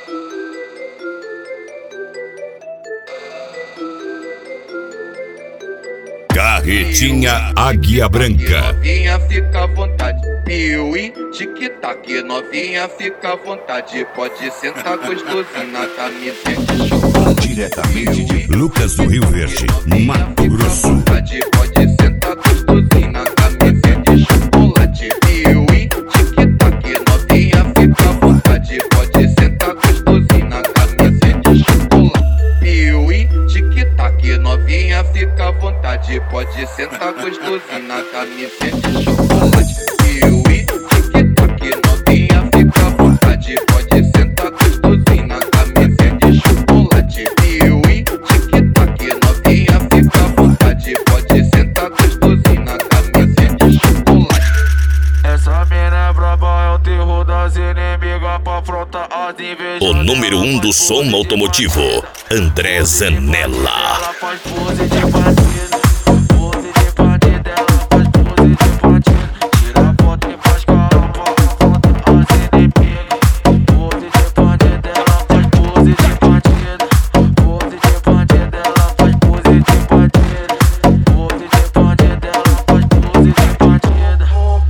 Carretinha Águia Branca. Novinha fica à vontade, piuí, tic-tac. Novinha fica à vontade, pode sentar gostosinho na camiseta de chocolate. Diretamente de Lucas do Rio Verde, Mato Grosso. Pode sentar gostosinho na camiseta de chocolate. Piuí, tic-tac. Novinha fica à vontade, pode sentar gostosinho na camiseta de chocolate. Piuí, tic-tac. Novinha fica à vontade, pode sentar gostosinho na camiseta de chocolate. Piuí, tic-tac. Novinha fica à vontade, pode sentar gostosinho na camiseta de chocolate. Piuí, tic-tac. Novinha fica à vontade, pode sentar gostosinho na camiseta de chocolate. Essa mina é braba, é o terror das inimigas pra afrontar as invejas. O número 1 do som automotivo, André Zanella. Ela faz pose de bandido, pose de bandido. Ela faz pose de bandido, tira foto e faz carão pra afrontar as inimigas. Pose de bandido, ela faz pose de bandido. Pose de bandido, ela faz pose de bandido. Pose de bandido, ela faz pose de bandido.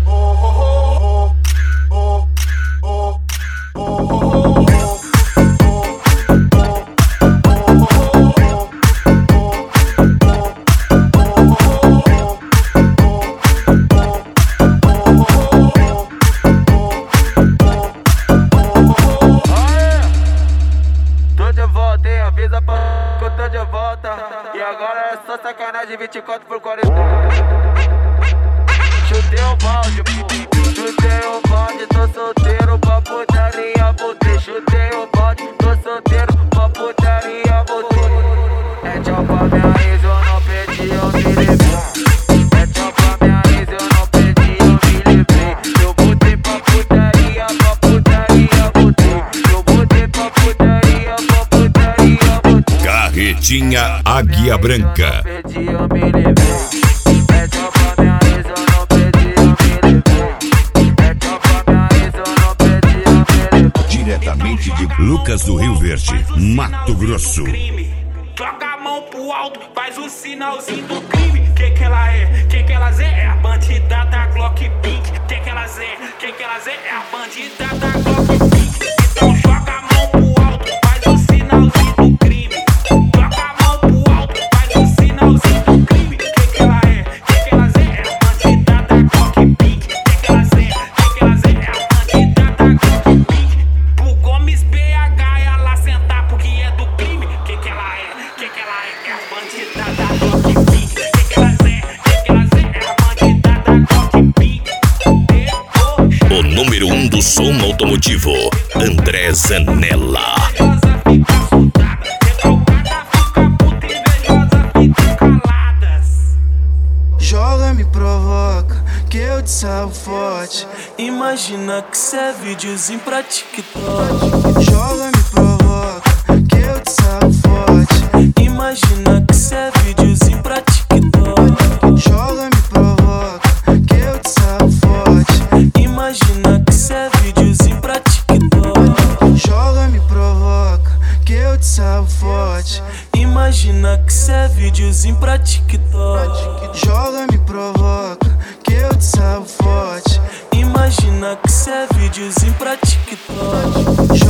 Tô de volta, hein? Avisa pra que eu tô de volta. E agora é só sacanagem, 24/40. Chutei o balde, pô. Chutei o balde, tô solteiro pra putaria, voltei. Chutei o balde, tô solteiro pra putaria, voltei. É tchau pra minha ex, eu não perdi, eu me livrei. É tchau pra minha ex, eu não perdi, eu me livrei. Eu voltei pra putaria, voltei. Eu voltei pra putaria, voltei. Carretinha Águia Branca. Perdi, eu me livrei. É tchau pra minha ex, eu não perdi, eu me livrei. É tchau pra minha ex, eu não perdi, eu me livrei. Diretamente de Lucas do Rio Verde, Mato Grosso. Joga a mão pro alto, faz o sinalzinho do crime. Que ela é? Que elas é? É a bandida da Glock Pink. Que elas é? Que elas é? É a bandida da Glock Pink. Então joga a mão pro alto, faz o sinalzinho do crime. Joga a mão pro alto, faz o sinalzinho do crime. Que ela é? Que elas é? É a bandida da Glock Pink. Que elas é? Que elas é? É a bandida da Glock Pink. Pro Gomes BH ela sentar porque é do crime. Que ela é? Que ela é? É a bandida da Glock Pink. Que elas é? Que elas é? É a bandida da Glock Pink. O número 1 do som automotivo, André Zanella. Invejosa fica soldada, recalcada fica puta, invejosa fica caladas. Joga, me provoca, que eu te salvo forte. Imagina que cê é videozinho pra TikTok. Joga, me provoca, que eu te salvo forte. Imagina que cê é videozinho pra TikTok. Joga, me provoca, que eu te salvo forte. Imagina que cê é videozinho pra TikTok. Joga, me provoca, que eu te salvo forte. Imagina que cê é videozinho pra TikTok. Joga, me provoca, que eu te salvo forte. Imagina que cê é videozinho pra TikTok.